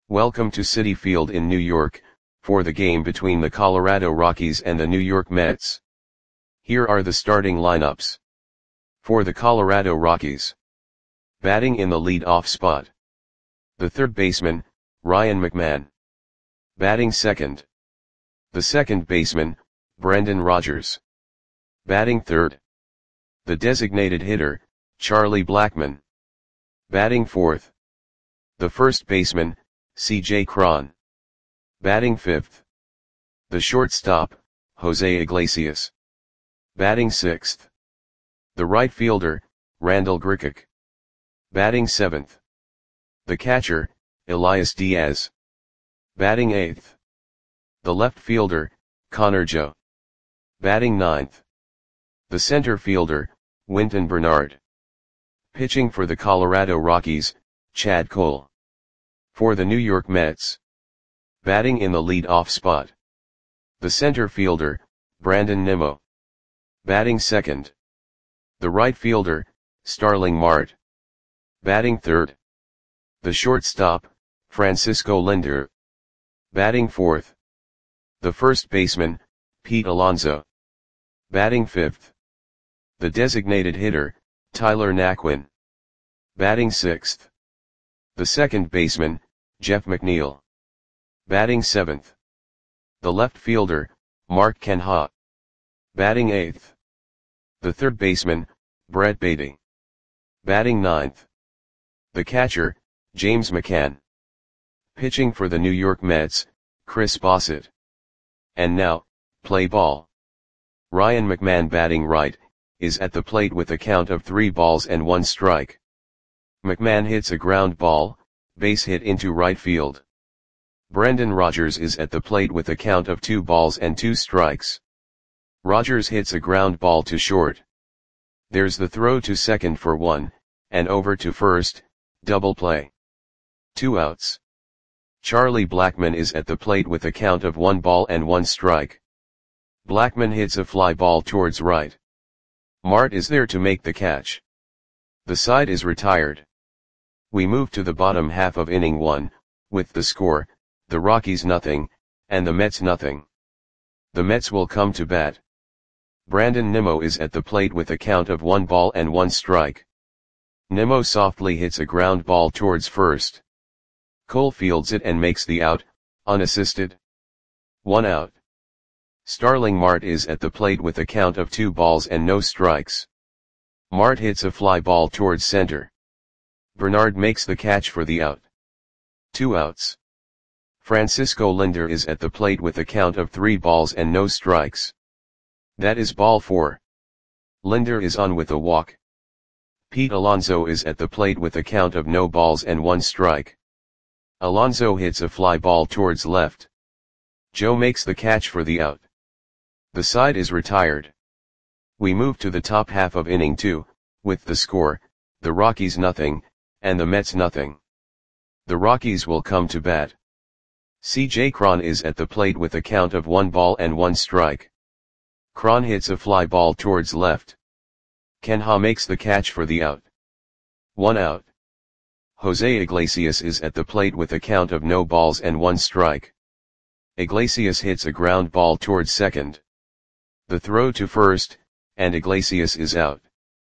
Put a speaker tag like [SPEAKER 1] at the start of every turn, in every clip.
[SPEAKER 1] Welcome to Citi Field in New York, for the game between the Colorado Rockies and the New York Mets. Here are the starting lineups. For the Colorado Rockies. Batting in the lead-off spot. The third baseman, Ryan McMahon. Batting second. The second baseman, Brendan Rodgers. Batting third. The designated hitter, Charlie Blackmon. Batting fourth. The first baseman, C.J. Cron. Batting fifth. The shortstop, Jose Iglesias. Batting sixth. The right fielder, Randal Grichuk. Batting seventh. The catcher, Elias Diaz. Batting eighth. The left fielder, Connor Joe. Batting ninth. The center fielder, Wynton Bernard. Pitching for the Colorado Rockies, Chad Cole. For the New York Mets. Batting in the lead-off spot. The center fielder, Brandon Nimmo. Batting second. The right fielder, Starling Marte. Batting third. The shortstop, Francisco Lindor. Batting fourth. The first baseman, Pete Alonso. Batting fifth. The designated hitter, Tyler Naquin. Batting sixth. The second baseman, Jeff McNeil. Batting seventh. The left fielder, Mark Canha. Batting eighth. The third baseman, Brett Baty. Batting ninth. The catcher, James McCann. Pitching for the New York Mets, Chris Bassitt. And now, play ball. Ryan McMahon batting right, is at the plate with a count of 3 balls and 1 strike. McMahon hits a ground ball, base hit into right field. Brendan Rodgers is at the plate with a count of 2 balls and 2 strikes. Rodgers hits a ground ball to short. There's the throw to second for 1, and over to first, double play. 2 outs. Charlie Blackmon is at the plate with a count of 1 ball and 1 strike. Blackmon hits a fly ball towards right. Marte is there to make the catch. The side is retired. We move to the bottom half of inning 1, with the score, the Rockies nothing, and the Mets nothing. The Mets will come to bat. Brandon Nimmo is at the plate with a count of 1 ball and 1 strike. Nimmo softly hits a ground ball towards first. Cole fields it and makes the out, unassisted. 1 out. Starling Marte is at the plate with a count of 2 balls and no strikes. Marte hits a fly ball towards center. Bernard makes the catch for the out. 2 outs. Francisco Lindor is at the plate with a count of 3 balls and no strikes. That is ball 4. Lindor is on with a walk. Pete Alonso is at the plate with a count of no balls and 1 strike. Alonso hits a fly ball towards left. Joe makes the catch for the out. The side is retired. We move to the top half of inning 2, with the score, the Rockies nothing, and the Mets nothing. The Rockies will come to bat. C.J. Cron is at the plate with a count of 1 ball and 1 strike. Cron hits a fly ball towards left. Canha makes the catch for the out. 1 out. Jose Iglesias is at the plate with a count of no balls and 1 strike. Iglesias hits a ground ball towards second. The throw to first, and Iglesias is out.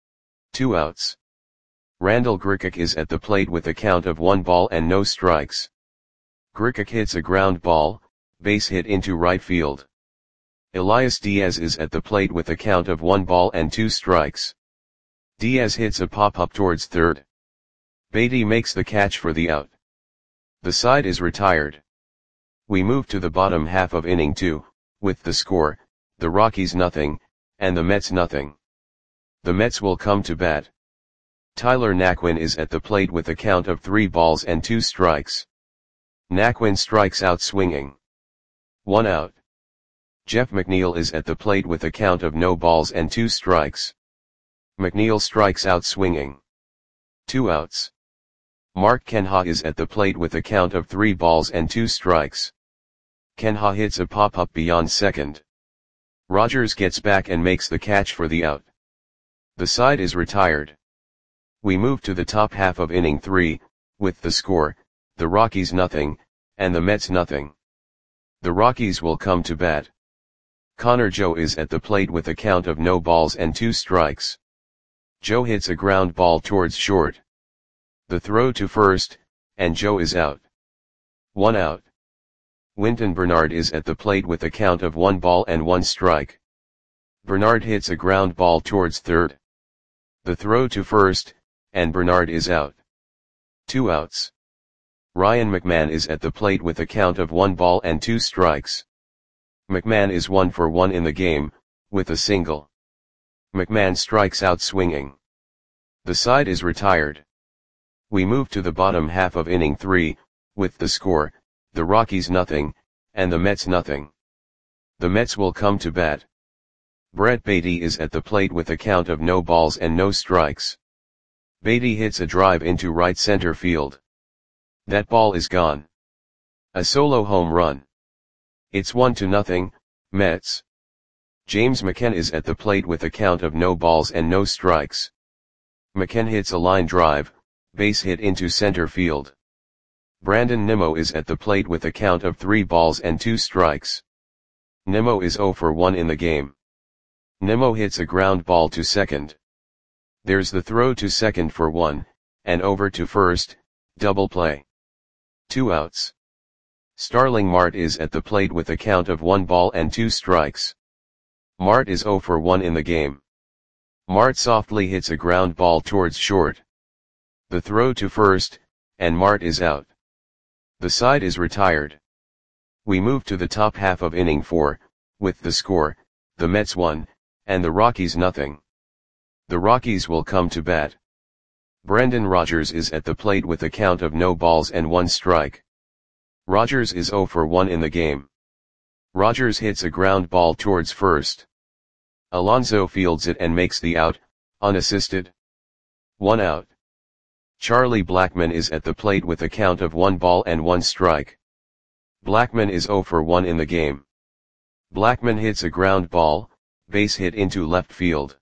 [SPEAKER 1] 2 outs. Randal Grichuk is at the plate with a count of 1 ball and no strikes. Grichuk hits a ground ball, base hit into right field. Elias Diaz is at the plate with a count of 1 ball and 2 strikes. Diaz hits a pop-up towards third. Baty makes the catch for the out. The side is retired. We move to the bottom half of inning 2, with the score, the Rockies nothing, and the Mets nothing. The Mets will come to bat. Tyler Naquin is at the plate with a count of 3 balls and 2 strikes. Naquin strikes out swinging. 1 out. Jeff McNeil is at the plate with a count of no balls and 2 strikes. McNeil strikes out swinging. 2 outs. Mark Canha is at the plate with a count of 3 balls and 2 strikes. Canha hits a pop-up beyond second. Rodgers gets back and makes the catch for the out. The side is retired. We move to the top half of inning 3, with the score, the Rockies nothing, and the Mets nothing. The Rockies will come to bat. Connor Joe is at the plate with a count of no balls and 2 strikes. Joe hits a ground ball towards short. The throw to first, and Joe is out. 1 out. Winton Bernard is at the plate with a count of 1 ball and 1 strike. Bernard hits a ground ball towards third. The throw to first, and Bernard is out. 2 outs. Ryan McMahon is at the plate with a count of 1 ball and 2 strikes. McMahon is 1 for 1 in the game, with a single. McMahon strikes out swinging. The side is retired. We move to the bottom half of inning 3, with the score, the Rockies nothing, and the Mets nothing. The Mets will come to bat. Brett Baty is at the plate with a count of no balls and no strikes. Baty hits a drive into right center field. That ball is gone. A solo home run. It's 1-0, Mets. James McCann is at the plate with a count of no balls and no strikes. McCann hits a line drive, base hit into center field. Brandon Nimmo is at the plate with a count of 3 balls and 2 strikes. Nimmo is 0 for 1 in the game. Nimmo hits a ground ball to second. There's the throw to second for 1, and over to first, double play. 2 outs. Starling Marte is at the plate with a count of 1 ball and 2 strikes. Marte is 0 for 1 in the game. Marte softly hits a ground ball towards short. The throw to first, and Marte is out. The side is retired. We move to the top half of inning 4, with the score, the Mets 1, and the Rockies nothing. The Rockies will come to bat. Brendan Rodgers is at the plate with a count of no balls and 1 strike. Rodgers is 0 for 1 in the game. Rodgers hits a ground ball towards first. Alonso fields it and makes the out, unassisted. 1 out. Charlie Blackmon is at the plate with a count of 1 ball and 1 strike. Blackmon is 0 for 1 in the game. Blackmon hits a ground ball, base hit into left field.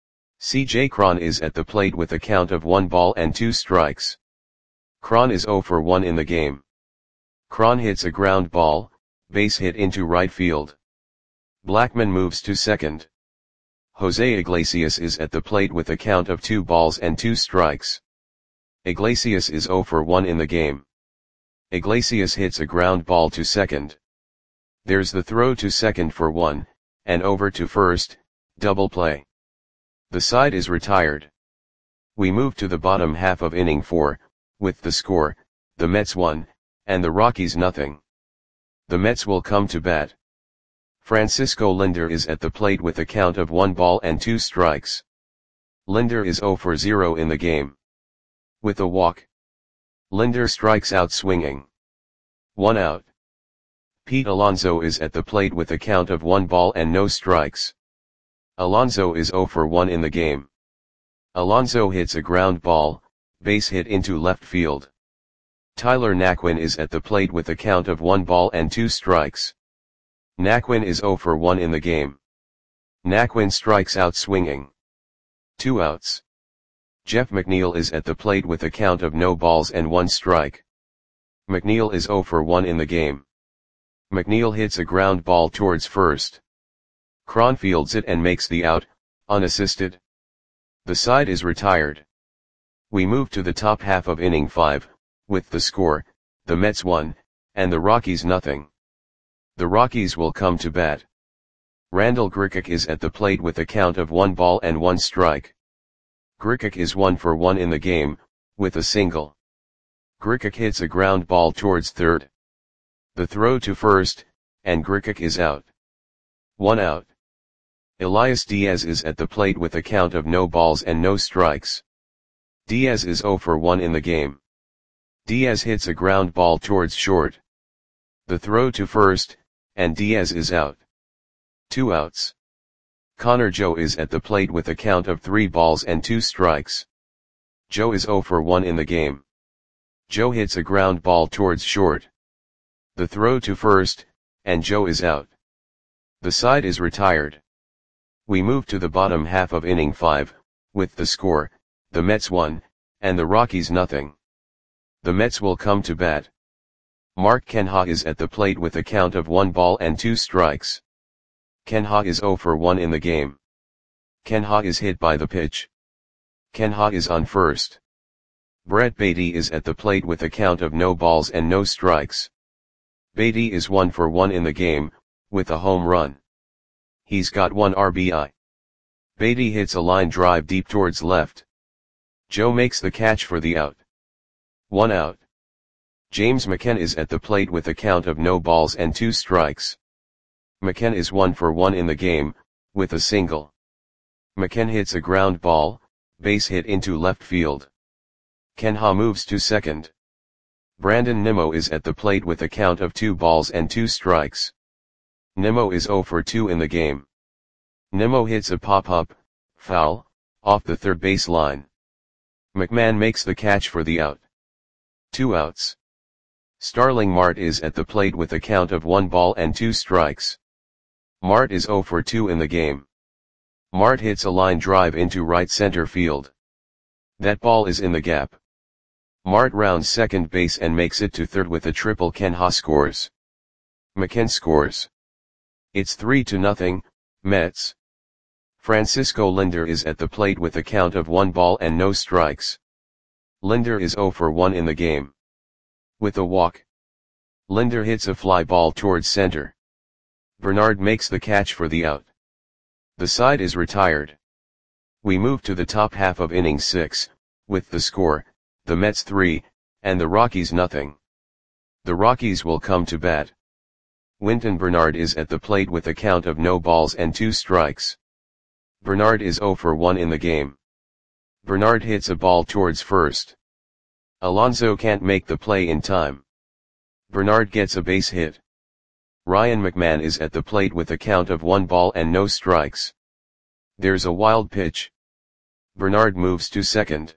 [SPEAKER 1] C.J. Cron is at the plate with a count of 1 ball and 2 strikes. Cron is 0 for 1 in the game. Cron hits a ground ball, base hit into right field. Blackmon moves to second. Jose Iglesias is at the plate with a count of 2 balls and 2 strikes. Iglesias is 0 for 1 in the game. Iglesias hits a ground ball to second. There's the throw to second for 1, and over to first, double play. The side is retired. We move to the bottom half of inning 4, with the score, the Mets 1, and the Rockies nothing. The Mets will come to bat. Francisco Lindor is at the plate with a count of 1 ball and 2 strikes. Lindor is 0 for 0 in the game. With a walk. Lindor strikes out swinging. 1 out. Pete Alonso is at the plate with a count of 1 ball and no strikes. Alonso is 0 for 1 in the game. Alonso hits a ground ball, base hit into left field. Tyler Naquin is at the plate with a count of 1 ball and 2 strikes. Naquin is 0 for 1 in the game. Naquin strikes out swinging. 2 outs. Jeff McNeil is at the plate with a count of no balls and 1 strike. McNeil is 0 for 1 in the game. McNeil hits a ground ball towards first. Cron fields it and makes the out, unassisted. The side is retired. We move to the top half of inning 5, with the score, the Mets 1, and the Rockies nothing. The Rockies will come to bat. Randall Grichuk is at the plate with a count of 1 ball and 1 strike. Grichuk is 1 for 1 in the game, with a single. Grichuk hits a ground ball towards third. The throw to first, and Grichuk is out. 1 out. Elias Diaz is at the plate with a count of no balls and no strikes. Diaz is 0 for 1 in the game. Diaz hits a ground ball towards short. The throw to first, and Diaz is out. 2 outs. Connor Joe is at the plate with a count of 3 balls and 2 strikes. Joe is 0 for 1 in the game. Joe hits a ground ball towards short. The throw to first, and Joe is out. The side is retired. We move to the bottom half of inning 5, with the score, the Mets 1, and the Rockies nothing. The Mets will come to bat. Mark Kenha is at the plate with a count of 1 ball and 2 strikes. Kenha is 0 for 1 in the game. Kenha is hit by the pitch. Kenha is on first. Brett Baty is at the plate with a count of no balls and no strikes. Baty is 1 for 1 in the game, with a home run. He's got 1 RBI. Baty hits a line drive deep towards left. Joe makes the catch for the out. 1 out. James McKenna is at the plate with a count of no balls and 2 strikes. McKenna is 1 for 1 in the game, with a single. McKenna hits a ground ball, base hit into left field. Kenha moves to second. Brandon Nimmo is at the plate with a count of 2 balls and 2 strikes. Nimmo is 0 for 2 in the game. Nimmo hits a pop-up, foul, off the third base line. McMahon makes the catch for the out. 2 outs. Starling Marte is at the plate with a count of 1 ball and 2 strikes. Marte is 0 for 2 in the game. Marte hits a line drive into right center field. That ball is in the gap. Marte rounds second base and makes it to third with a triple. Kenha scores. McKenna scores. It's 3-0, Mets. Francisco Lindor is at the plate with a count of 1 ball and no strikes. Lindor is 0 for 1 in the game. With a walk. Lindor hits a fly ball towards center. Bernard makes the catch for the out. The side is retired. We move to the top half of inning 6, with the score, the Mets 3, and the Rockies nothing. The Rockies will come to bat. Winton Bernard is at the plate with a count of no balls and 2 strikes. Bernard is 0 for 1 in the game. Bernard hits a ball towards first. Alonso can't make the play in time. Bernard gets a base hit. Ryan McMahon is at the plate with a count of 1 ball and no strikes. There's a wild pitch. Bernard moves to second.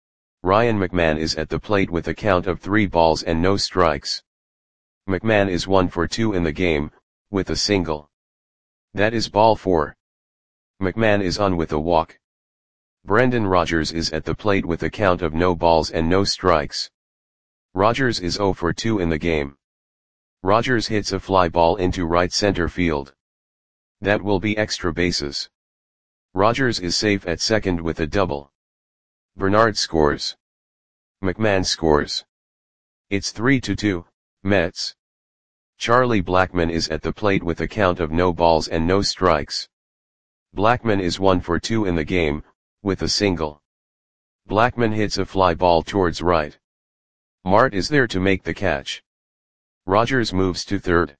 [SPEAKER 1] Ryan McMahon is at the plate with a count of 3 balls and no strikes. McMahon is 1 for 2 in the game, with a single. That is ball 4. McMahon is on with a walk. Brendan Rodgers is at the plate with a count of no balls and no strikes. Rodgers is 0 for 2 in the game. Rodgers hits a fly ball into right center field. That will be extra bases. Rodgers is safe at second with a double. Bernard scores. McMahon scores. It's 3-2, Mets. Charlie Blackmon is at the plate with a count of no balls and no strikes. Blackmon is 1 for 2 in the game, with a single. Blackmon hits a fly ball towards right. Marte is there to make the catch. Rodgers moves to third.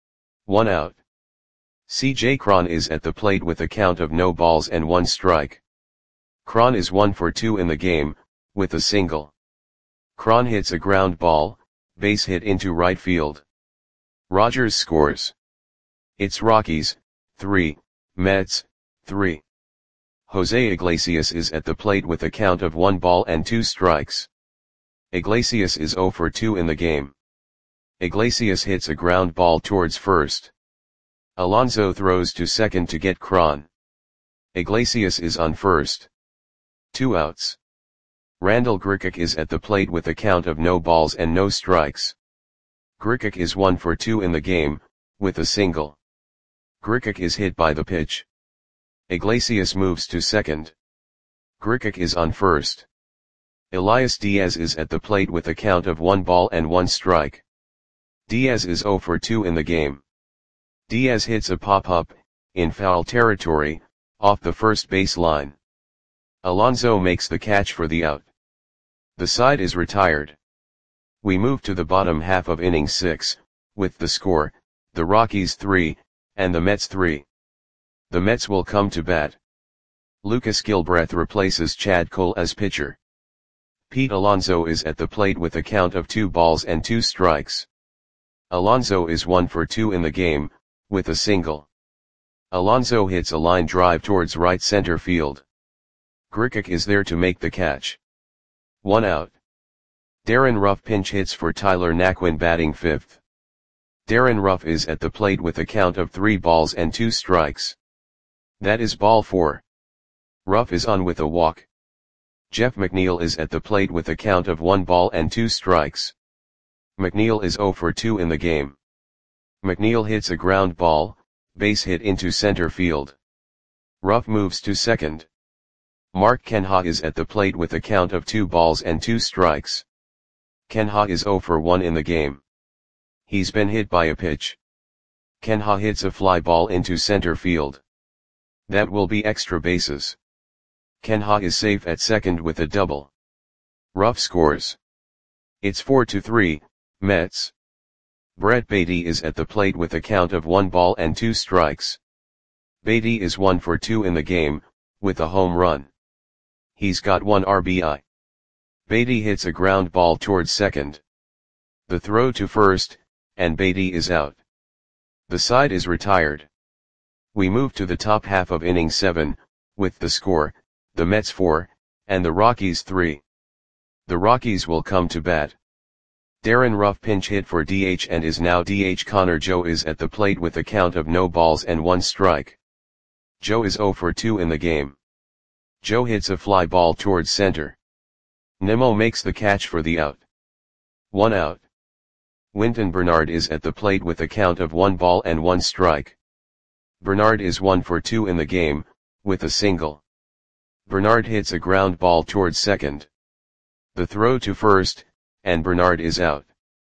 [SPEAKER 1] 1 out. C.J. Cron is at the plate with a count of no balls and 1 strike. Cron is 1 for 2 in the game, with a single. Cron hits a ground ball, base hit into right field. Rodgers scores. It's Rockies, 3, Mets, 3. Jose Iglesias is at the plate with a count of 1 ball and 2 strikes. Iglesias is 0 for 2 in the game. Iglesias hits a ground ball towards first. Alonso throws to second to get Cron. Iglesias is on first. 2 outs. Randall Grichuk is at the plate with a count of no balls and no strikes. Grichuk is 1 for 2 in the game, with a single. Grichuk is hit by the pitch. Iglesias moves to second. Grichuk is on first. Elias Diaz is at the plate with a count of 1 ball and 1 strike. Diaz is 0 for 2 in the game. Diaz hits a pop-up, in foul territory, off the first base line. Alonso makes the catch for the out. The side is retired. We move to the bottom half of inning 6, with the score, the Rockies 3, and the Mets 3. The Mets will come to bat. Lucas Gilbreth replaces Chad Cole as pitcher. Pete Alonso is at the plate with a count of 2 balls and 2 strikes. Alonso is 1 for 2 in the game, with a single. Alonso hits a line drive towards right center field. Grichuk is there to make the catch. 1 out. Darren Ruff pinch hits for Tyler Naquin batting 5th. Darren Ruff is at the plate with a count of 3 balls and 2 strikes. That is ball 4. Ruff is on with a walk. Jeff McNeil is at the plate with a count of 1 ball and 2 strikes. McNeil is 0 for 2 in the game. McNeil hits a ground ball, base hit into center field. Ruff moves to second. Mark Kenha is at the plate with a count of 2 balls and 2 strikes. Kenha is 0 for 1 in the game. He's been hit by a pitch. Kenha hits a fly ball into center field. That will be extra bases. Kenha is safe at second with a double. Ruff scores. It's 4-3, Mets. Brett Baty is at the plate with a count of 1 ball and 2 strikes. Baty is 1 for 2 in the game, with a home run. He's got 1 RBI. Baty hits a ground ball towards second. The throw to first, and Baty is out. The side is retired. We move to the top half of inning 7, with the score, the Mets 4, and the Rockies 3. The Rockies will come to bat. Darren Ruff pinch hit for DH and is now DH. Connor Joe is at the plate with a count of no balls and 1 strike. Joe is 0 for 2 in the game. Joe hits a fly ball towards center. Nimmo makes the catch for the out. 1 out. Wynton Bernard is at the plate with a count of 1 ball and 1 strike. Bernard is 1 for 2 in the game, with a single. Bernard hits a ground ball towards second. The throw to first, and Bernard is out.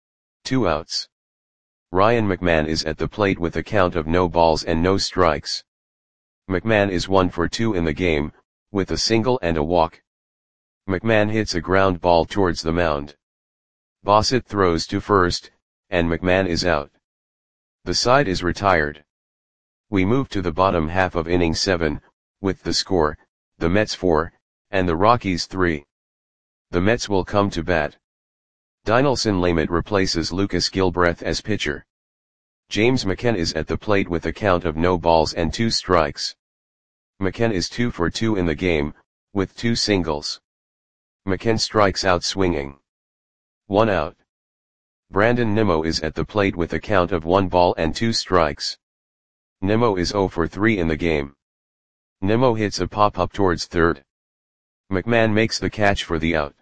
[SPEAKER 1] 2 outs. Ryan McMahon is at the plate with a count of no balls and no strikes. McMahon is 1 for 2 in the game, with a single and a walk. McMahon hits a ground ball towards the mound. Bassett throws to first, and McMahon is out. The side is retired. We move to the bottom half of inning 7, with the score, the Mets 4, and the Rockies 3. The Mets will come to bat. Dinelson Lamet replaces Lucas Gilbreth as pitcher. James McCann is at the plate with a count of no balls and 2 strikes. McCann is 2 for 2 in the game, with 2 singles. McCann strikes out swinging. 1 out. Brandon Nimmo is at the plate with a count of 1 ball and 2 strikes. Nimmo is 0 for 3 in the game. Nimmo hits a pop-up towards third. McMahon makes the catch for the out.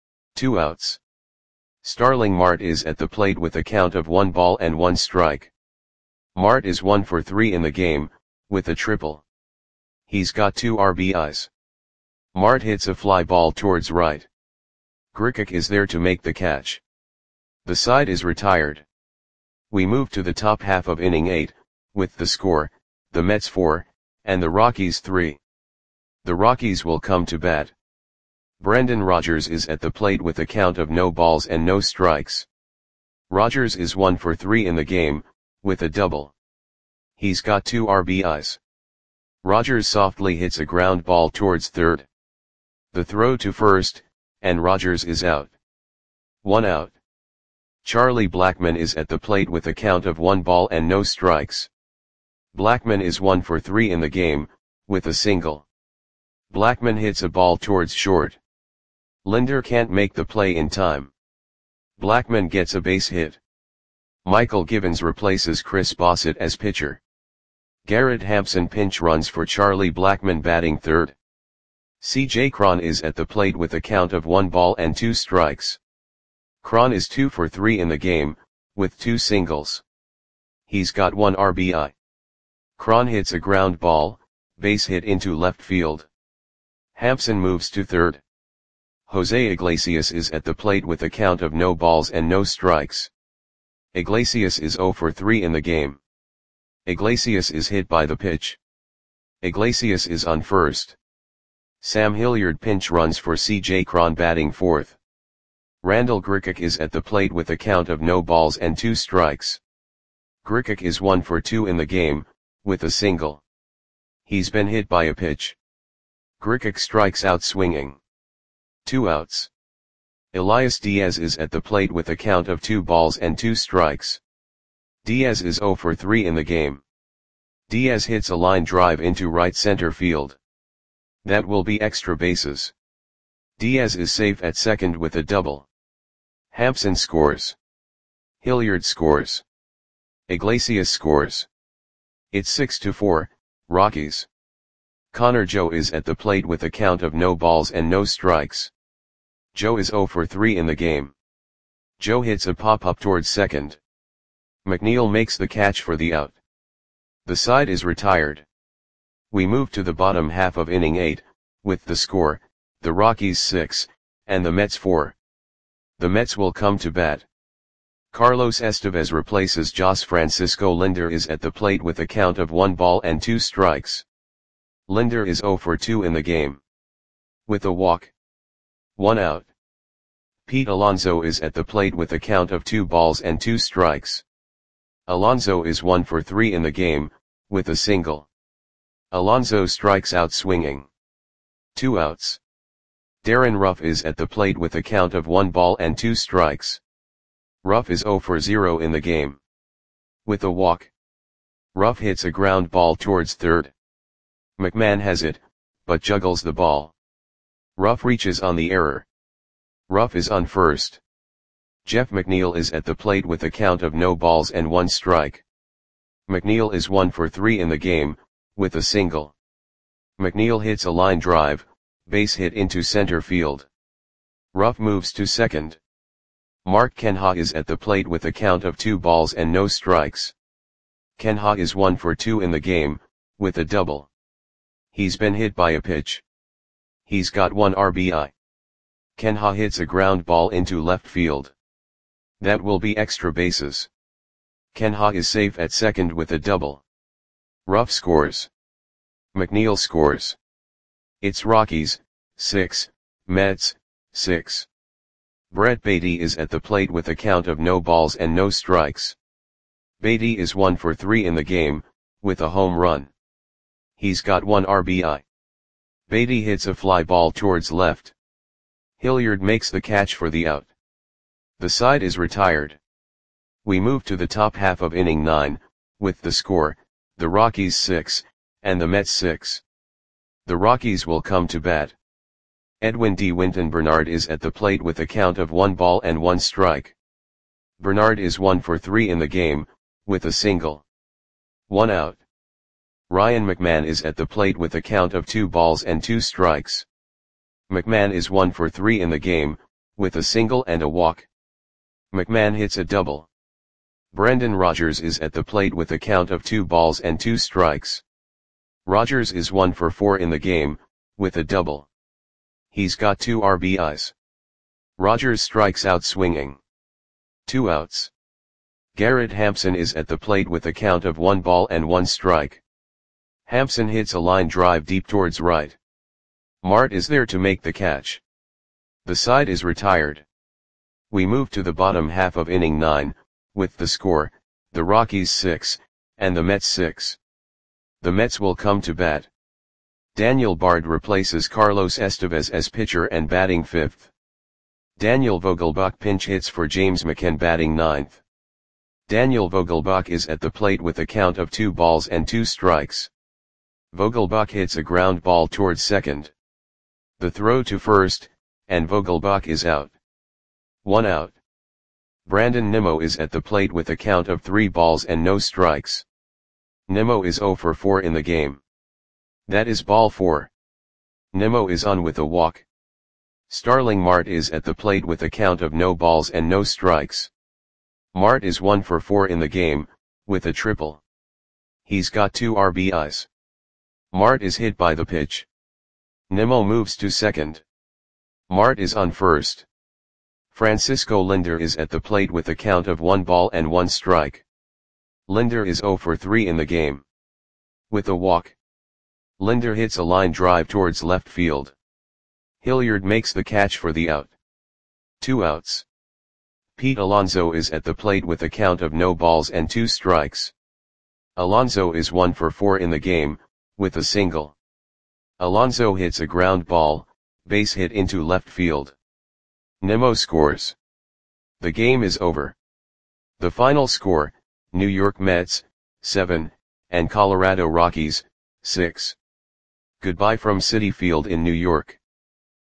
[SPEAKER 1] 2 outs. Starling Marte is at the plate with a count of 1 ball and 1 strike. Marte is 1 for 3 in the game, with a triple. He's got 2 RBIs. Marte hits a fly ball towards right. Grichuk is there to make the catch. The side is retired. We move to the top half of inning 8, with the score, the Mets 4, and the Rockies 3. The Rockies will come to bat. Brendan Rodgers is at the plate with a count of no balls and no strikes. Rodgers is 1 for 3 in the game, with a double. He's got 2 RBIs. Rodgers softly hits a ground ball towards third. The throw to first, and Rodgers is out. 1 out. Charlie Blackmon is at the plate with a count of 1 ball and no strikes. Blackmon is 1 for 3 in the game, with a single. Blackmon hits a ball towards short. Linder can't make the play in time. Blackmon gets a base hit. Michael Givens replaces Chris Bassett as pitcher. Garrett Hampson pinch runs for Charlie Blackmon batting third. C.J. Cron is at the plate with a count of 1 ball and 2 strikes. Cron is 2 for 3 in the game, with 2 singles. He's got 1 RBI. Cron hits a ground ball, base hit into left field. Hampson moves to third. Jose Iglesias is at the plate with a count of no balls and no strikes. Iglesias is 0 for 3 in the game. Iglesias is hit by the pitch. Iglesias is on first. Sam Hilliard pinch runs for C.J. Cron batting fourth. Randall Grichuk is at the plate with a count of no balls and 2 strikes. Grichuk is 1 for 2 in the game, with a single. He's been hit by a pitch. Grichuk strikes out swinging. 2 outs. Elias Diaz is at the plate with a count of 2 balls and 2 strikes. Diaz is 0 for 3 in the game. Diaz hits a line drive into right center field. That will be extra bases. Diaz is safe at second with a double. Hampson scores. Hilliard scores. Iglesias scores. It's 6-4, Rockies. Connor Joe is at the plate with a count of no balls and no strikes. Joe is 0 for 3 in the game. Joe hits a pop-up towards second. McNeil makes the catch for the out. The side is retired. We move to the bottom half of inning 8, with the score, the Rockies 6, and the Mets 4. The Mets will come to bat. Carlos Estevez replaces Jos Francisco Lindor is at the plate with a count of 1 ball and 2 strikes. Lindor is 0 for 2 in the game. With a walk. 1 out. Pete Alonso is at the plate with a count of 2 balls and 2 strikes. Alonso is 1 for 3 in the game, with a single. Alonso strikes out swinging. 2 outs. Darren Ruff is at the plate with a count of 1 ball and 2 strikes. Ruff is 0 for 0 in the game. With a walk. Ruff hits a ground ball towards third. McMahon has it, but juggles the ball. Ruff reaches on the error. Ruff is on first. Jeff McNeil is at the plate with a count of no balls and 1 strike. McNeil is 1 for 3 in the game, with a single. McNeil hits a line drive, base hit into center field. Ruff moves to second. Mark Canha is at the plate with a count of 2 balls and no strikes. Canha is 1 for 2 in the game, with a double. He's been hit by a pitch. He's got 1 RBI. Canha hits a ground ball into left field. That will be extra bases. Canha is safe at second with a double. Ruff scores. McNeil scores. It's Rockies, 6, Mets, 6. Brett Baty is at the plate with a count of no balls and no strikes. Baty is 1 for 3 in the game, with a home run. He's got 1 RBI. Baty hits a fly ball towards left. Hilliard makes the catch for the out. The side is retired. We move to the top half of inning 9, with the score, the Rockies 6, and the Mets 6. The Rockies will come to bat. Edwin D. Winton Bernard is at the plate with a count of 1 ball and 1 strike. Bernard is 1 for 3 in the game, with a single. 1 out. Ryan McMahon is at the plate with a count of 2 balls and 2 strikes. McMahon is 1 for 3 in the game, with a single and a walk. McMahon hits a double. Brendan Rodgers is at the plate with a count of 2 balls and 2 strikes. Rodgers is 1 for 4 in the game, with a double. He's got 2 RBIs. Rodgers strikes out swinging. 2 outs. Garrett Hampson is at the plate with a count of 1 ball and 1 strike. Hampson hits a line drive deep towards right. Mart is there to make the catch. The side is retired. We move to the bottom half of inning 9, with the score, the Rockies 6, and the Mets 6. The Mets will come to bat. Daniel Bard replaces Carlos Estevez as pitcher and batting 5th. Daniel Vogelbach pinch hits for James McCann batting 9th. Daniel Vogelbach is at the plate with a count of 2 balls and 2 strikes. Vogelbach hits a ground ball towards second. The throw to first, and Vogelbach is out. 1 out. Brandon Nimmo is at the plate with a count of 3 balls and no strikes. Nimmo is 0 for 4 in the game. That is ball 4. Nimmo is on with a walk. Starling Marte is at the plate with a count of no balls and no strikes. Marte is 1 for 4 in the game, with a triple. He's got 2 RBIs. Marte is hit by the pitch. Nimmo moves to second. Marte is on first. Francisco Lindor is at the plate with a count of 1 ball and 1 strike. Lindor is 0 for 3 in the game. With a walk. Lindor hits a line drive towards left field. Hilliard makes the catch for the out. 2 outs. Pete Alonso is at the plate with a count of no balls and 2 strikes. Alonso is 1 for 4 in the game, with a single. Alonso hits a ground ball, base hit into left field. Nimmo scores. The game is over. The final score, New York Mets, 7, and Colorado Rockies, 6. Goodbye from Citi Field in New York.